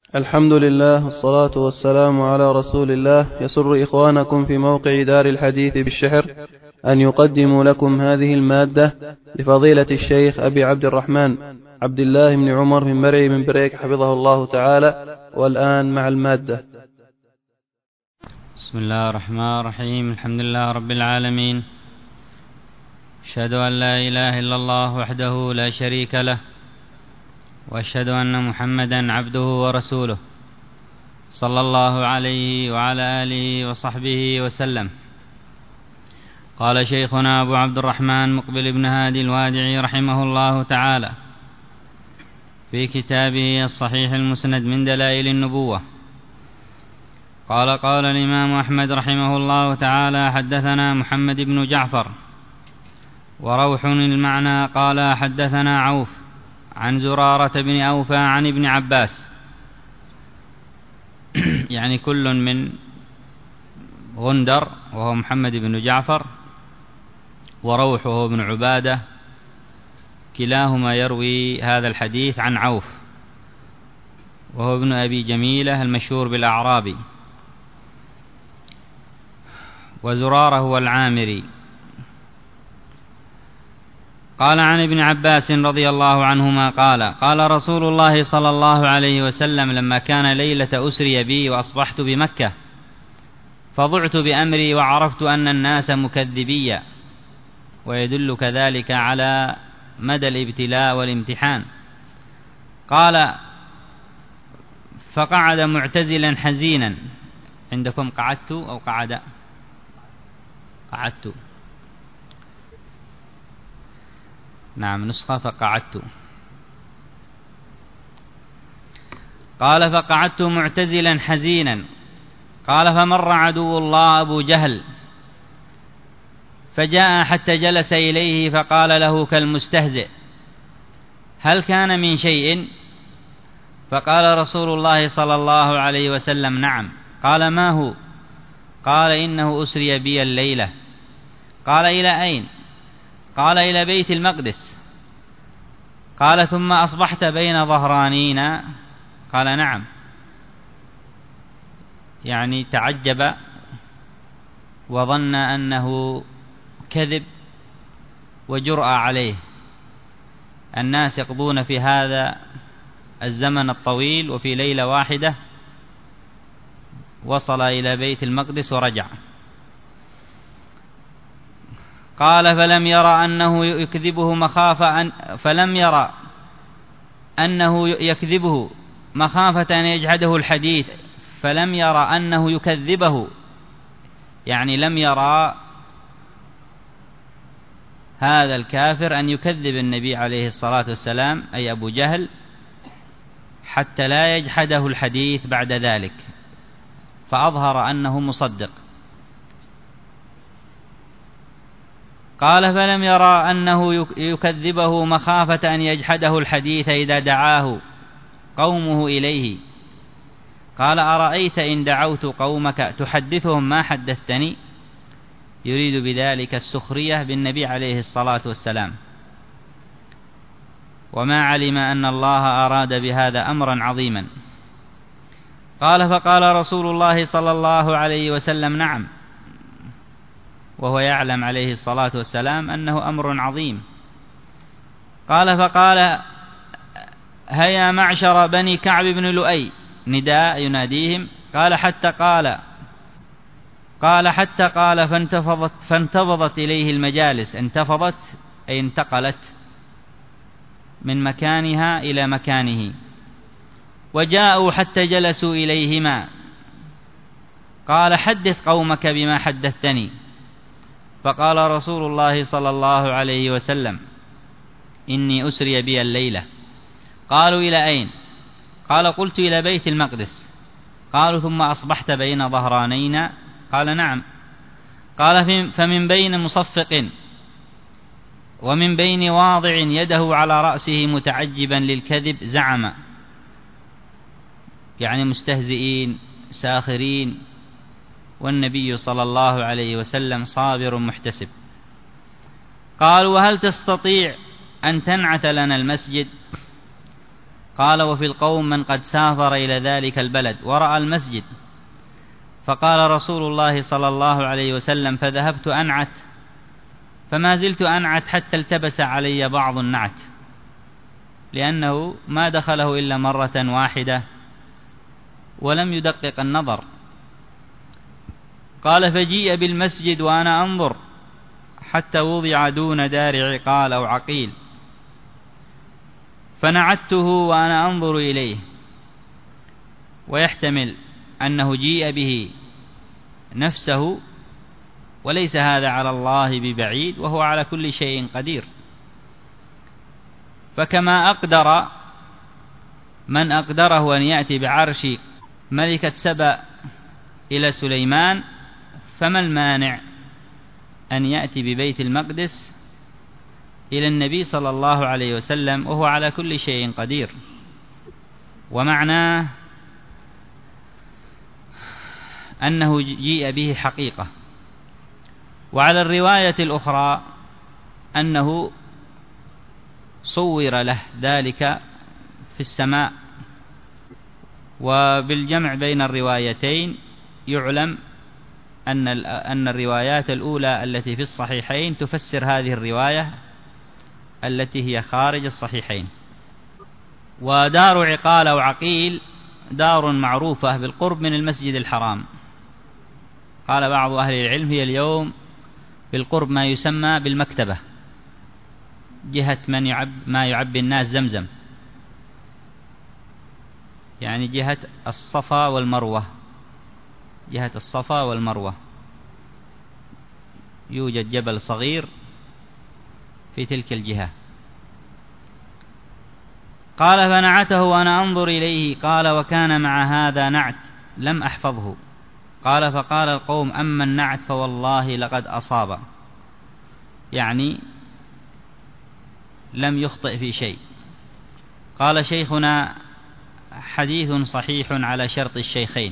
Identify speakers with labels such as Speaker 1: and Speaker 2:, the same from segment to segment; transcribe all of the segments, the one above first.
Speaker 1: الحمد لله والصلاة والسلام على رسول الله. يسر إخوانكم في موقع دار الحديث بالشحر أن يقدموا لكم هذه المادة لفضيلة الشيخ أبي عبد الرحمن عبد الله بن عمر من مرعي من بريك حفظه الله تعالى. والآن مع المادة.
Speaker 2: بسم الله الرحمن الرحيم. الحمد لله رب العالمين، أشهد أن لا إله إلا الله وحده لا شريك له، وأشهد أن محمدا عبده ورسوله، صلى الله عليه وعلى آله وصحبه وسلم. قال شيخنا أبو عبد الرحمن مقبل بن هادي الوادعي رحمه الله تعالى في كتابه الصحيح المسند من دلائل النبوة، قال الإمام أحمد رحمه الله تعالى: حدثنا محمد بن جعفر وروح المعنى قال حدثنا عوف عن زرارة بن أوفى عن ابن عباس، يعني كل من غندر وهو محمد بن جعفر، وروح وهو ابن عبادة، كلاهما يروي هذا الحديث عن عوف وهو ابن أبي جميلة المشهور بالأعرابي، وزرارة هو العامري. قال عن ابن عباس رضي الله عنهما قال رسول الله صلى الله عليه وسلم: لما كان ليلة أسري بي وأصبحت بمكة فضعت بأمري وعرفت أن الناس مكذبية، ويدل كذلك على مدى الابتلاء والامتحان. قال: فقعد معتزلا حزينا. عندكم قعدت أو قعد؟ قعدت، نعم، نسخة فقعدت. قال: فقعدت معتزلا حزينا. قال: فمر عدو الله أبو جهل فجاء حتى جلس إليه فقال له كالمستهزئ: هل كان من شيء؟ فقال رسول الله صلى الله عليه وسلم: نعم. قال: ما هو؟ قال: إنه أسري بي الليلة. قال: إلى أين؟ قال: إلى بيت المقدس. قال: ثم أصبحت بين ظهرانين؟ قال: نعم. يعني تعجب وظن أنه كذب وجرأة عليه. الناس يقضون في هذا الزمن الطويل وفي ليلة واحدة وصل إلى بيت المقدس ورجع. قال: فلم يرى أنه يكذبه مخافة أن يجحده الحديث. فلم يرى أنه يكذبه، يعني لم يرى هذا الكافر أن يكذب النبي عليه الصلاة والسلام، أي أبو جهل، حتى لا يجحده الحديث بعد ذلك، فأظهر أنه مصدق. قال: فلم يرى أنه يكذبه مخافة أن يجحده الحديث إذا دعاه قومه إليه. قال: أرأيت إن دعوت قومك تحدثهم ما حدثتني؟ يريد بذلك السخرية بالنبي عليه الصلاة والسلام، وما علم أن الله أراد بهذا أمرا عظيما. قال: فقال رسول الله صلى الله عليه وسلم: نعم، وهو يعلم عليه الصلاة والسلام أنه أمر عظيم. قال: فقال: هيا معشر بني كعب بن لؤي، نداء يناديهم. قال: حتى قال فانتفضت إليه المجالس. انتفضت أي انتقلت من مكانها إلى مكانه، وجاءوا حتى جلسوا إليهما. قال: حدث قومك بما حدثتني. فقال رسول الله صلى الله عليه وسلم: إني أسري بي الليلة. قالوا: إلى أين؟ قال: قلت: إلى بيت المقدس. قالوا: ثم أصبحت بين ظهرانين؟ قال: نعم. قال: فمن بين مصفق ومن بين واضع يده على رأسه متعجبا للكذب زعم، يعني مستهزئين ساخرين، والنبي صلى الله عليه وسلم صابر محتسب. قالوا: وهل تستطيع أن تنعت لنا المسجد؟ قال: وفي القوم من قد سافر إلى ذلك البلد ورأى المسجد، فقال رسول الله صلى الله عليه وسلم: فذهبت أنعت، فما زلت أنعت حتى التبس علي بعض النعت، لأنه ما دخله إلا مرة واحدة ولم يدقق النظر. قال: فجيء بالمسجد وأنا أنظر حتى وضع دون دار عقال أو عقيل، فنعته وأنا أنظر إليه، ويحتمل أنه جيء به نفسه، وليس هذا على الله ببعيد، وهو على كل شيء قدير. فكما أقدر من أقدره أن يأتي بعرش ملكة سبأ إلى سليمان، فما المانع أن يأتي ببيت المقدس إلى النبي صلى الله عليه وسلم، وهو على كل شيء قدير. ومعناه أنه جيء به حقيقة. وعلى الرواية الأخرى أنه صور له ذلك في السماء. وبالجمع بين الروايتين يعلم أن الروايات الأولى التي في الصحيحين تفسر هذه الرواية التي هي خارج الصحيحين. ودار عقال أو عقيل دار معروفة بالقرب من المسجد الحرام. قال بعض أهل العلم: هي اليوم بالقرب ما يسمى بالمكتبة، جهة ما يعبي الناس زمزم، يعني جهة الصفا والمروة، جهة الصفا والمروة يوجد جبل صغير في تلك الجهة. قال: فنعته وأنا أنظر إليه. قال: وكان مع هذا نعت لم أحفظه. قال: فقال القوم: أما النعت فوالله لقد أصاب، يعني لم يخطئ في شيء. قال شيخنا: حديث صحيح على شرط الشيخين،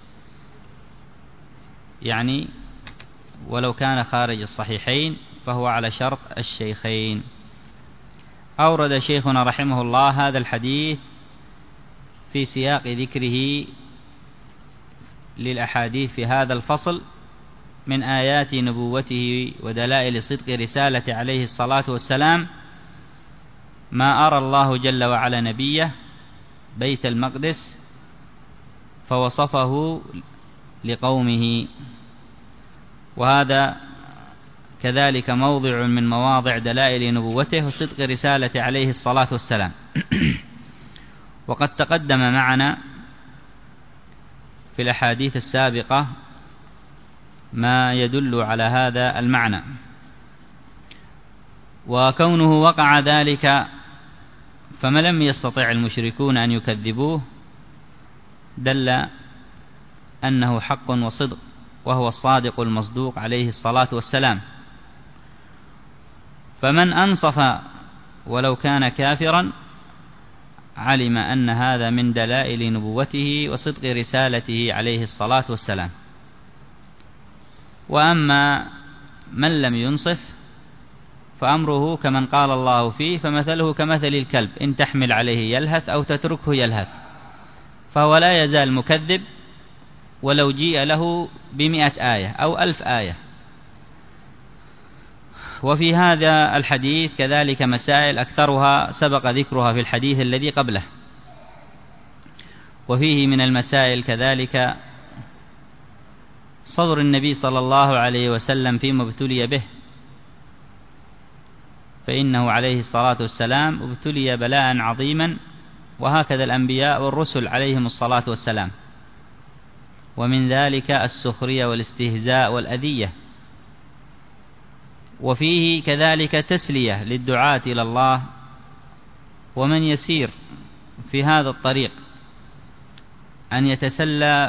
Speaker 2: يعني ولو كان خارج الصحيحين فهو على شرط الشيخين. أورد شيخنا رحمه الله هذا الحديث في سياق ذكره للأحاديث في هذا الفصل من آيات نبوته ودلائل صدق رسالة عليه الصلاة والسلام، ما أرى الله جل وعلا نبيه بيت المقدس فوصفه لقومه. وهذا كذلك موضع من مواضع دلائل نبوته وصدق رسالة عليه الصلاة والسلام. وقد تقدم معنا في الأحاديث السابقة ما يدل على هذا المعنى. وكونه وقع ذلك فما لم يستطع المشركون أن يكذبوه دل أنه حق وصدق، وهو الصادق المصدوق عليه الصلاة والسلام. فمن أنصف ولو كان كافرا علم أن هذا من دلائل نبوته وصدق رسالته عليه الصلاة والسلام. وأما من لم ينصف فأمره كمن قال الله فيه: فمثله كمثل الكلب إن تحمل عليه يلهث أو تتركه يلهث. فهو لا يزال مكذب ولو جيء له ب100 آية أو 1000 آية. وفي هذا الحديث كذلك مسائل أكثرها سبق ذكرها في الحديث الذي قبله. وفيه من المسائل كذلك صبر النبي صلى الله عليه وسلم فيما ابتلي به، فإنه عليه الصلاة والسلام ابتلي بلاء عظيما، وهكذا الأنبياء والرسل عليهم الصلاة والسلام. ومن ذلك السخرية والاستهزاء والأذية. وفيه كذلك تسلية للدعاة إلى الله ومن يسير في هذا الطريق، أن يتسلى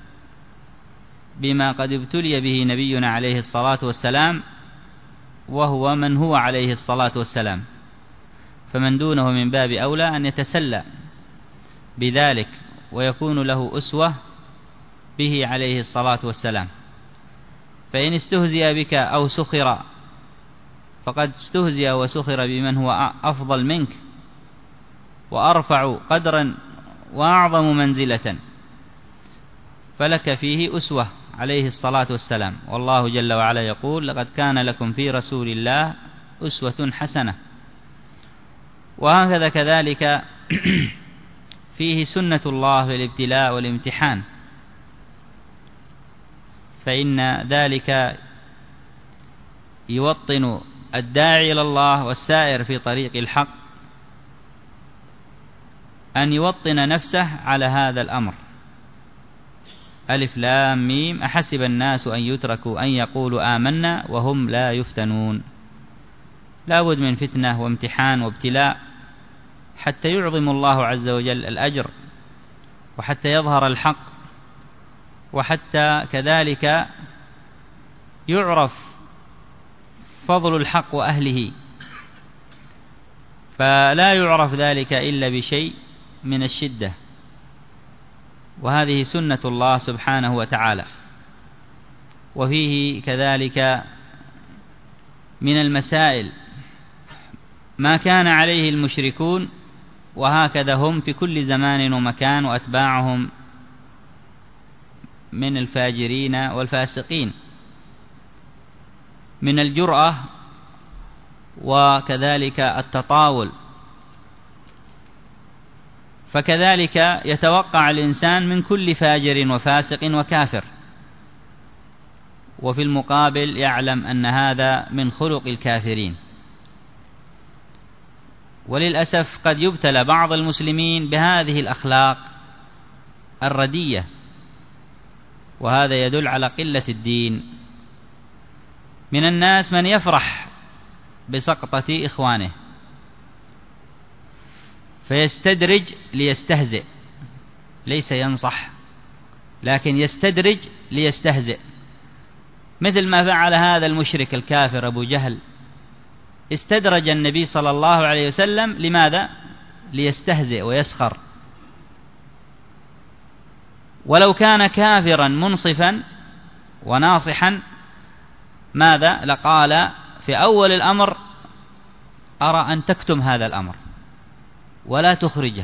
Speaker 2: بما قد ابتلي به نبينا عليه الصلاة والسلام، وهو من هو عليه الصلاة والسلام. فمن دونه من باب أولى أن يتسلى بذلك ويكون له أسوة به عليه الصلاة والسلام. فإن استهزئ بك أو سخر فقد استهزئ وسخر بمن هو أفضل منك، وأرفع قدرا وأعظم منزلة، فلك فيه أسوة عليه الصلاة والسلام. والله جل وعلا يقول: لقد كان لكم في رسول الله أسوة حسنة. وهكذا كذلك فيه سنة الله في الابتلاء والامتحان، فإن ذلك يوطن الداعي إلى الله والسائر في طريق الحق أن يوطن نفسه على هذا الأمر. ألف لام ميم: أحسب الناس أن يتركوا أن يقولوا آمنا وهم لا يفتنون. لا بد من فتنة وامتحان وابتلاء حتى يعظم الله عز وجل الأجر، وحتى يظهر الحق، وحتى كذلك يعرف فضل الحق وأهله. فلا يعرف ذلك إلا بشيء من الشدة، وهذه سنة الله سبحانه وتعالى. وفيه كذلك من المسائل ما كان عليه المشركون، وهكذا هم في كل زمان ومكان، وأتباعهم من الفاجرين والفاسقين، من الجرأة وكذلك التطاول. فكذلك يتوقع الإنسان من كل فاجر وفاسق وكافر، وفي المقابل يعلم أن هذا من خلق الكافرين. وللأسف قد يبتلى بعض المسلمين بهذه الأخلاق الردية، وهذا يدل على قلة الدين. من الناس من يفرح بسقطة إخوانه فيستدرج ليستهزئ، ليس ينصح لكن يستدرج ليستهزئ، مثل ما فعل هذا المشرك الكافر أبو جهل. استدرج النبي صلى الله عليه وسلم، لماذا؟ ليستهزئ ويسخر. ولو كان كافرا منصفا وناصحا ماذا؟ لقال في أول الأمر: أرى أن تكتم هذا الأمر ولا تخرجه،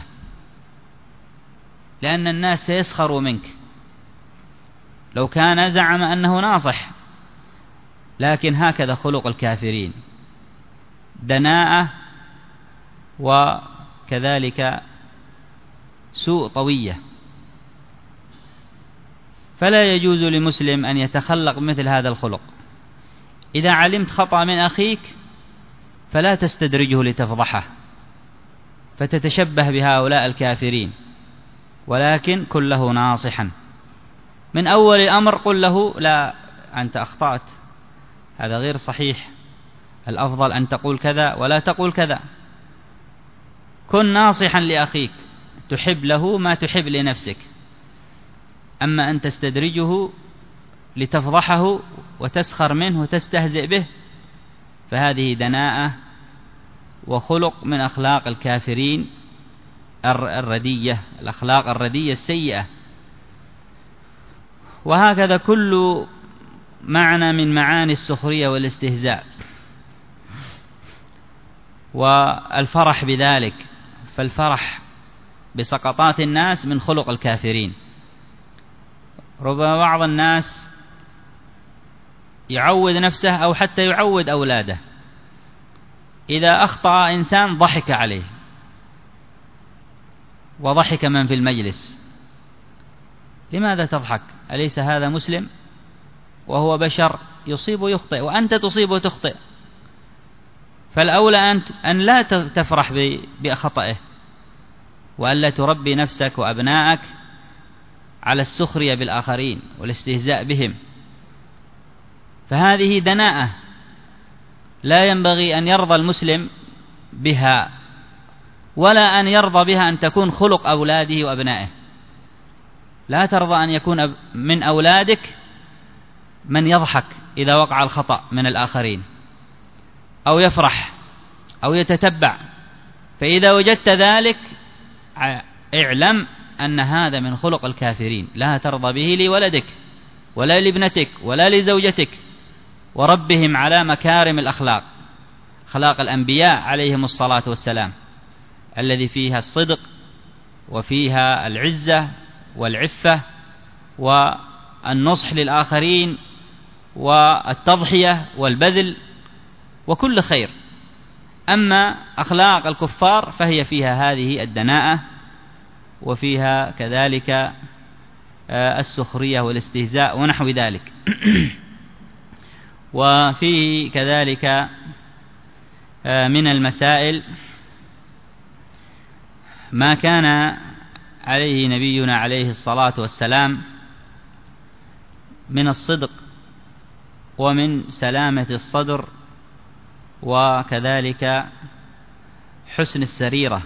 Speaker 2: لأن الناس سيسخروا منك. لو كان زعم أنه ناصح، لكن هكذا خلق الكافرين: دناءة وكذلك سوء طوية. فلا يجوز لمسلم أن يتخلق مثل هذا الخلق. إذا علمت خطأ من أخيك فلا تستدرجه لتفضحه فتتشبه بهؤلاء الكافرين، ولكن كن له ناصحا من أول الأمر. قل له: لا، أنت أخطأت، هذا غير صحيح، الأفضل أن تقول كذا ولا تقول كذا. كن ناصحا لأخيك، تحب له ما تحب لنفسك. أما أن تستدرجه لتفضحه وتسخر منه وتستهزئ به، فهذه دناءة وخلق من أخلاق الكافرين الردية، الأخلاق الردية السيئة. وهكذا كل معنى من معاني السخرية والاستهزاء والفرح بذلك. فالفرح بسقطات الناس من خلق الكافرين. ربما بعض الناس يعود نفسه أو حتى يعود أولاده، إذا أخطأ إنسان ضحك عليه وضحك من في المجلس. لماذا تضحك؟ أليس هذا مسلم؟ وهو بشر يصيب ويخطئ، وأنت تصيب وتخطئ. فالأولى أن لا تفرح بخطئه، وأن لا تربي نفسك وأبنائك على السخرية بالآخرين والاستهزاء بهم. فهذه دناءة لا ينبغي أن يرضى المسلم بها، ولا أن يرضى بها أن تكون خلق أولاده وأبنائه. لا ترضى أن يكون من أولادك من يضحك إذا وقع الخطأ من الآخرين، أو يفرح أو يتتبع. فإذا وجدت ذلك اعلم أن هذا من خلق الكافرين، لا ترضى به لولدك ولا لابنتك ولا لزوجتك. وربهم على مكارم الأخلاق، أخلاق الأنبياء عليهم الصلاة والسلام. الذي فيها الصدق وفيها العزة والعفة والنصح للآخرين والتضحية والبذل وكل خير. أما أخلاق الكفار فهي فيها هذه الدناءة وفيها كذلك السخرية والاستهزاء ونحو ذلك. وفيه كذلك من المسائل ما كان عليه نبينا عليه الصلاة والسلام من الصدق ومن سلامة الصدر وكذلك حسن السريرة،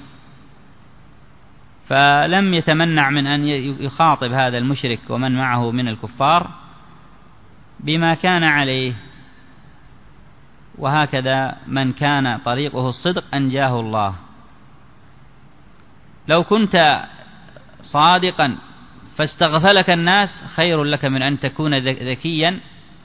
Speaker 2: فلم يتمنع من أن يخاطب هذا المشرك ومن معه من الكفار بما كان عليه. وهكذا من كان طريقه الصدق أنجاه الله. لو كنت صادقا فاستغفلك الناس خير لك من أن تكون ذكيا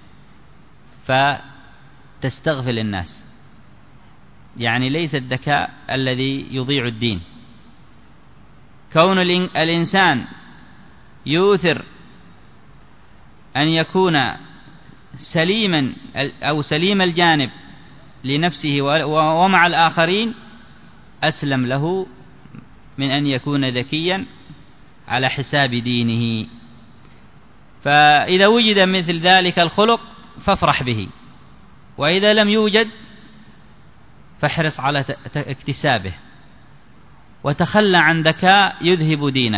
Speaker 2: فتستغفل الناس. يعني ليس الذكاء الذي يضيع الدين. كون الإنسان يؤثر أن يكون سليما أو سليم الجانب لنفسه ومع الآخرين أسلم له من أن يكون ذكيا على حساب دينه. فإذا وجد مثل ذلك الخلق فافرح به، وإذا لم يوجد فاحرص على اكتسابه، وتخلى عن ذكاء يذهب دينك،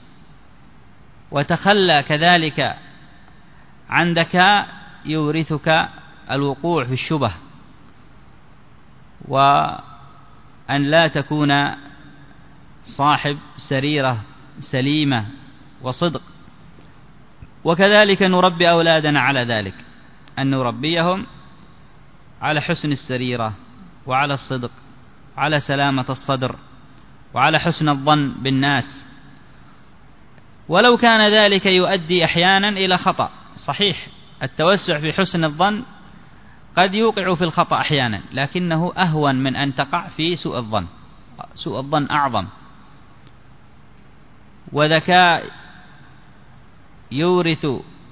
Speaker 2: وتخلى كذلك عن ذكاء يورثك الوقوع في الشبه، وأن لا تكون صاحب سريرة سليمة وصدق. وكذلك نربي أولادنا على ذلك، أن نربيهم على حسن السريرة وعلى الصدق وعلى سلامة الصدر وعلى حسن الظن بالناس، ولو كان ذلك يؤدي أحيانا إلى خطأ. صحيح التوسع في حسن الظن قد يوقع في الخطأ أحيانا، لكنه أهون من أن تقع في سوء الظن. سوء الظن أعظم، وذكاء يورث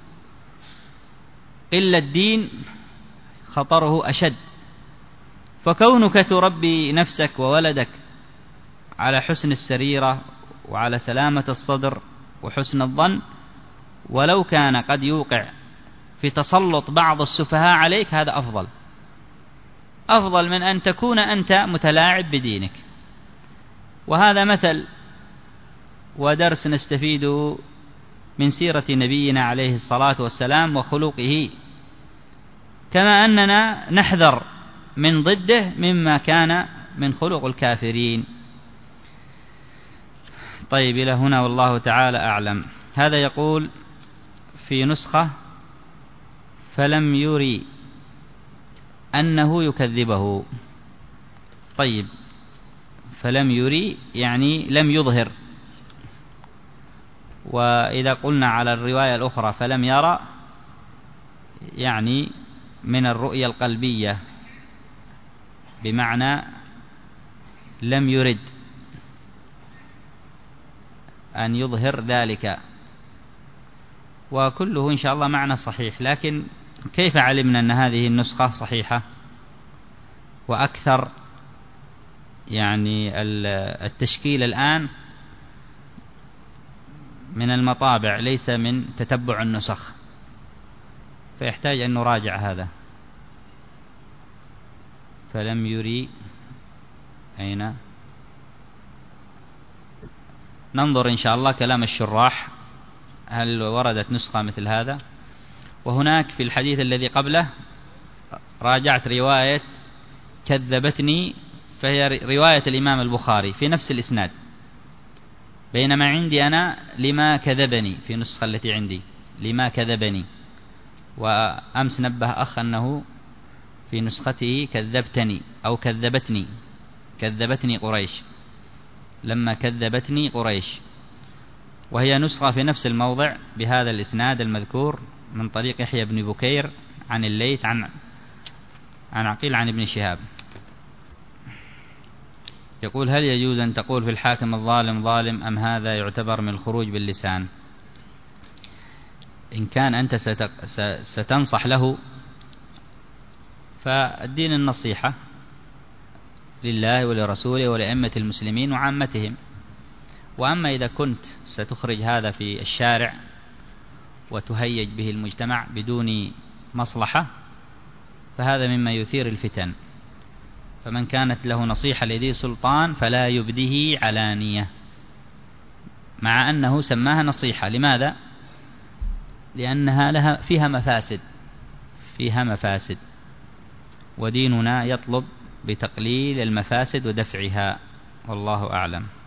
Speaker 2: قلة الدين خطره أشد. فكونك تربي نفسك وولدك على حسن السريرة وعلى سلامة الصدر وحسن الظن، ولو كان قد يوقع في تسلط بعض السفهاء عليك، هذا أفضل من أن تكون أنت متلاعب بدينك. وهذا مثل ودرس نستفيده من سيرة نبينا عليه الصلاة والسلام وخلقه، كما أننا نحذر من ضده مما كان من خلق الكافرين. طيب إلى هنا والله تعالى أعلم. هذا يقول في نسخة: فلم يري أنه يكذبه. طيب، فلم يري يعني لم يظهر. وإذا قلنا على الرواية الأخرى فلم يرى، يعني من الرؤية القلبية، بمعنى لم يرد أن يظهر ذلك. وكله إن شاء الله معنى صحيح، لكن كيف علمنا أن هذه النسخة صحيحة وأكثر يعني التشكيل الآن من المطابع ليس من تتبع النسخ، فيحتاج أن نراجع هذا. فلم يري أين؟ ننظر إن شاء الله كلام الشراح هل وردت نسخة مثل هذا. وهناك في الحديث الذي قبله راجعت رواية كذبتني، فهي رواية الإمام البخاري في نفس الإسناد، بينما عندي أنا لما كذبني في النسخة التي عندي لما كذبني. وأمس نبه أخ أنه في نسخته كذبتني أو كذبتني قريش، لما كذبتني قريش، وهي نسخة في نفس الموضع بهذا الإسناد المذكور من طريق يحيى بن بكير عن الليث عن عقيل عن ابن شهاب. يقول: هل يجوز أن تقول في الحاكم الظالم ظالم، أم هذا يعتبر من الخروج باللسان؟ إن كان أنت ستنصح له فالدين النصيحة لله ولرسوله ولأئمة المسلمين وعامتهم. وأما إذا كنت ستخرج هذا في الشارع وتهيج به المجتمع بدون مصلحة فهذا مما يثير الفتن. فمن كانت له نصيحة لذي سلطان فلا يبديه علانية، مع أنه سماها نصيحة. لماذا؟ لأنها فيها مفاسد، وديننا يطلب بتقليل المفاسد ودفعها، والله أعلم.